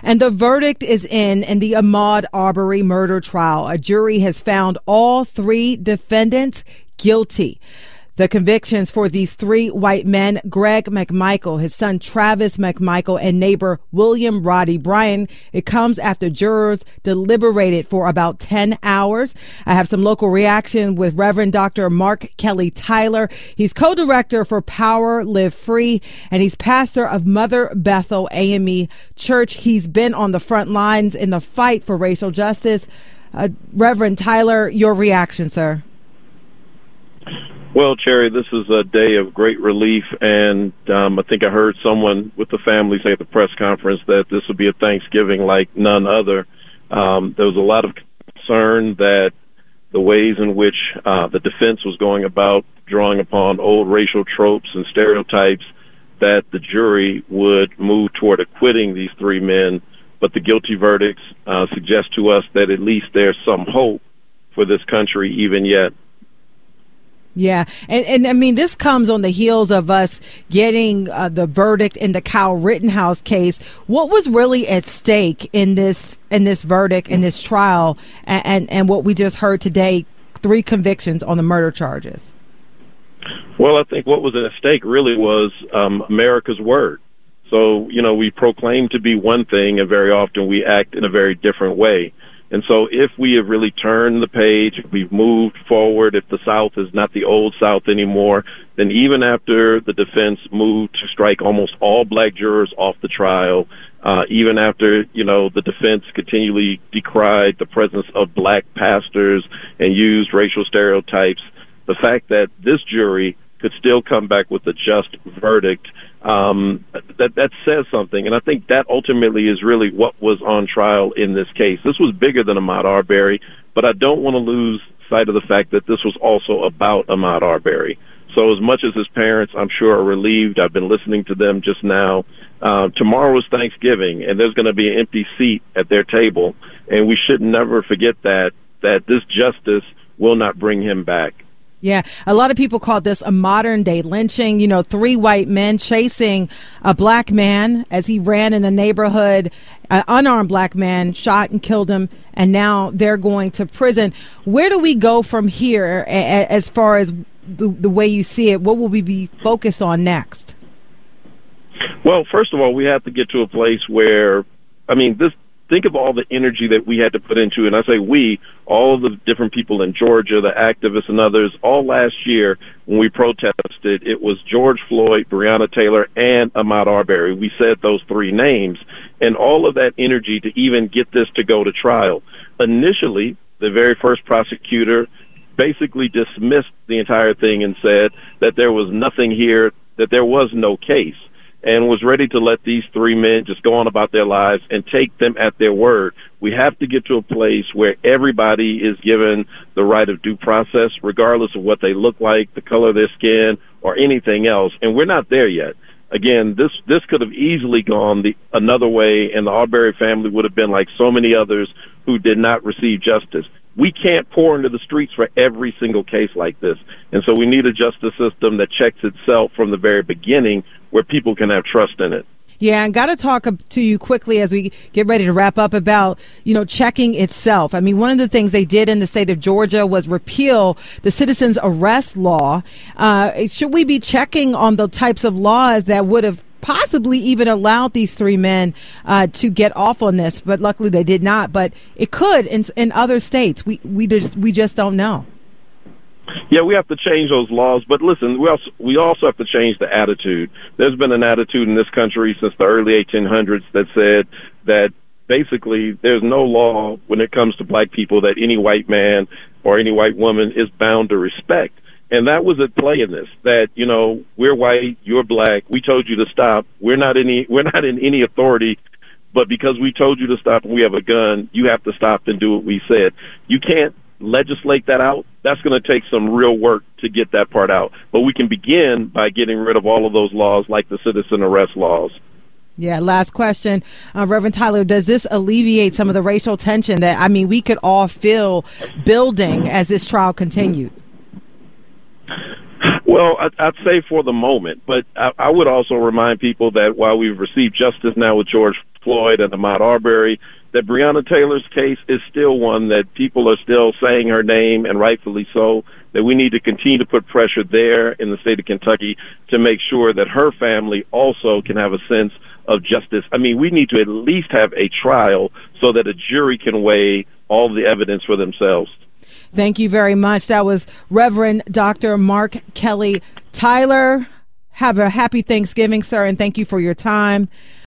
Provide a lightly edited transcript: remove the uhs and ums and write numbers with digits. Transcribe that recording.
And the verdict is in the Ahmaud Arbery murder trial. A jury has found all three defendants guilty. The convictions for these three white men, Greg McMichael, his son Travis McMichael, and neighbor William Roddy Bryan, it comes after jurors deliberated for about 10 hours. I have some local reaction with Reverend Dr. Mark Kelly Tyler. He's co-director for Power Live Free, and he's pastor of Mother Bethel AME Church. He's been on the front lines in the fight for racial justice. Reverend Tyler, your reaction, sir? Well, Cherry, this is a day of great relief, and I think I heard someone with the family say at the press conference that this will be a Thanksgiving like none other. There was a lot of concern that the ways in which the defense was going about drawing upon old racial tropes and stereotypes, that the jury would move toward acquitting these three men, but the guilty verdicts suggest to us that at least there's some hope for this country even yet. Yeah. And I mean, this comes on the heels of us getting the verdict in the Kyle Rittenhouse case. What was really at stake in this verdict, in this trial, and what we just heard today, three convictions on the murder charges? Well, I think what was at stake really was America's word. So, we proclaim to be one thing, and very often we act in a very different way. And so if we have really turned the page, if we've moved forward, if the South is not the old South anymore, then even after the defense moved to strike almost all black jurors off the trial, even after, the defense continually decried the presence of black pastors and used racial stereotypes, the fact that this jury could still come back with a just verdict, that says something. And I think that ultimately is really what was on trial in this case. This was bigger than Ahmaud Arbery, but I don't want to lose sight of the fact that this was also about Ahmaud Arbery. So as much as his parents, I'm sure, are relieved, I've been listening to them just now. Tomorrow is Thanksgiving, and there's going to be an empty seat at their table, and we should never forget that this justice will not bring him back. Yeah, a lot of people call this a modern day lynching. Three white men chasing a black man as he ran in a neighborhood. An unarmed black man shot and killed him, and now they're going to prison. Where do we go from here as far as the way you see it? What will we be focused on next? Well, first of all, we have to get to a place where, think of all the energy that we had to put into, and I say we, all of the different people in Georgia, the activists and others, all last year when we protested, it was George Floyd, Breonna Taylor, and Ahmaud Arbery. We said those three names, and all of that energy to even get this to go to trial. Initially, the very first prosecutor basically dismissed the entire thing and said that there was nothing here, that there was no case, and was ready to let these three men just go on about their lives and take them at their word. We have to get to a place where everybody is given the right of due process, regardless of what they look like, the color of their skin, or anything else. And we're not there yet. Again, this could have easily gone another way, and the Arbery family would have been like so many others who did not receive justice. We can't pour into the streets for every single case like this. And so we need a justice system that checks itself from the very beginning, where people can have trust in it. Yeah, and got to talk to you quickly as we get ready to wrap up about, checking itself. One of the things they did in the state of Georgia was repeal the citizens arrest law. Should we be checking on the types of laws that would have possibly even allowed these three men to get off on this? But luckily they did not. But it could in other states. We just don't know. Yeah, we have to change those laws, but listen, we also have to change the attitude. There's been an attitude in this country since the early 1800s that said that basically there's no law when it comes to black people that any white man or any white woman is bound to respect. And that was at play in this, that, we're white, you're black, we told you to stop, we're not in any authority, but because we told you to stop and we have a gun, you have to stop and do what we said. You can't legislate that out. That's going to take some real work to get that part out. But we can begin by getting rid of all of those laws, like the citizen arrest laws. Yeah, last question. Reverend Tyler, does this alleviate some of the racial tension that, we could all feel building as this trial continued? Well, I'd say for the moment, but I would also remind people that while we've received justice now with George Floyd and Ahmaud Arbery, that Breonna Taylor's case is still one that people are still saying her name, and rightfully so, that we need to continue to put pressure there in the state of Kentucky to make sure that her family also can have a sense of justice. I mean, we need to at least have a trial so that a jury can weigh all the evidence for themselves. Thank you very much. That was Reverend Dr. Mark Kelly Tyler. Have a happy Thanksgiving, sir, and thank you for your time.